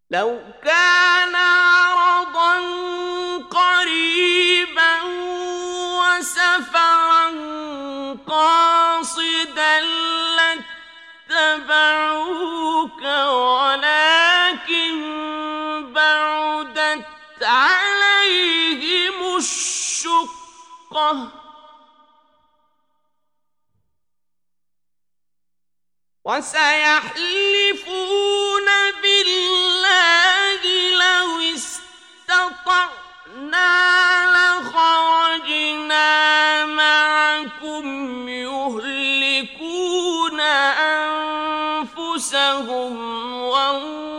لو كان عرضا قريبا وسفرا قاصدا لاتبعوك ولكن بعدت عليهم الشقة وسيحلفون بالله لو استطعنا لخرجنا معكم يهلكون أنفسهم والله